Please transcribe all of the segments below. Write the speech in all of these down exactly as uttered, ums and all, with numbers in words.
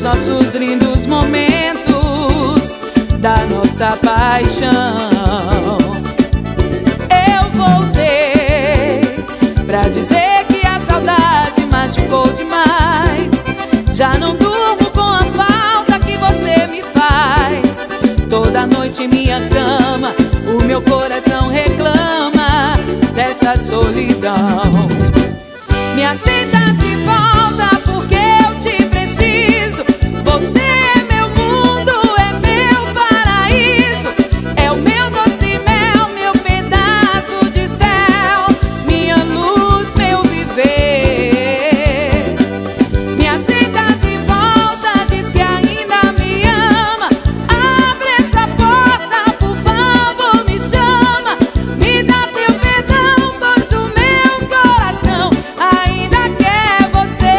nossos lindos momentos, da nossa paixão. Eu voltei pra dizer que a saudade machucou demais. Já não durmo com a falta que você me faz. Toda noite em minha cama o meu coração reclama dessa solidão. Me aceita de volta porque eu te preciso. Você é meu mundo, é meu paraíso, é o meu doce mel, meu pedaço de céu, minha luz, meu viver. Me aceita de volta, diz que ainda me ama. Abre essa porta, por favor, me chama. Me dá teu perdão, pois o meu coração ainda quer você.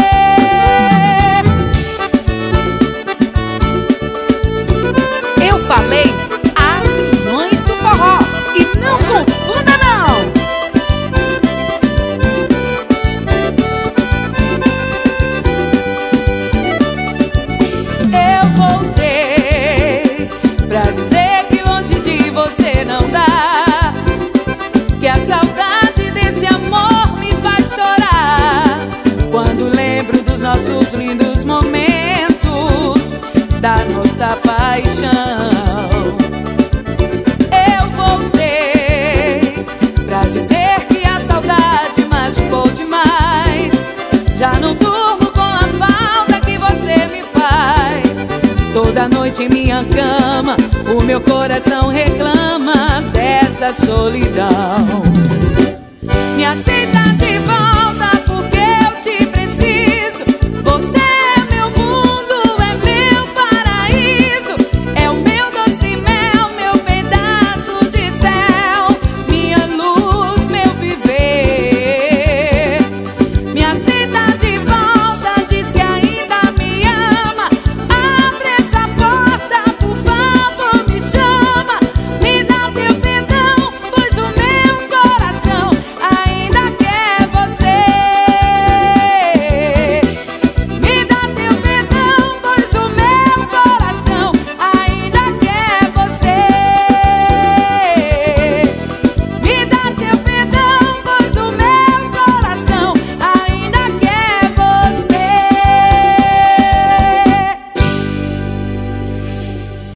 Eu falei Aviões do Forró, e não confunda não. Eu voltei pra dizer que longe de você não dá, que a saudade desse amor me faz chorar quando lembro dos nossos lindos momentos, da nossa paixão. Eu voltei pra dizer que a saudade machucou demais. Já não durmo com a falta que você me faz. Toda noite em minha cama o meu coração reclama dessa solidão. Me aceita de volta porque eu te preciso. Você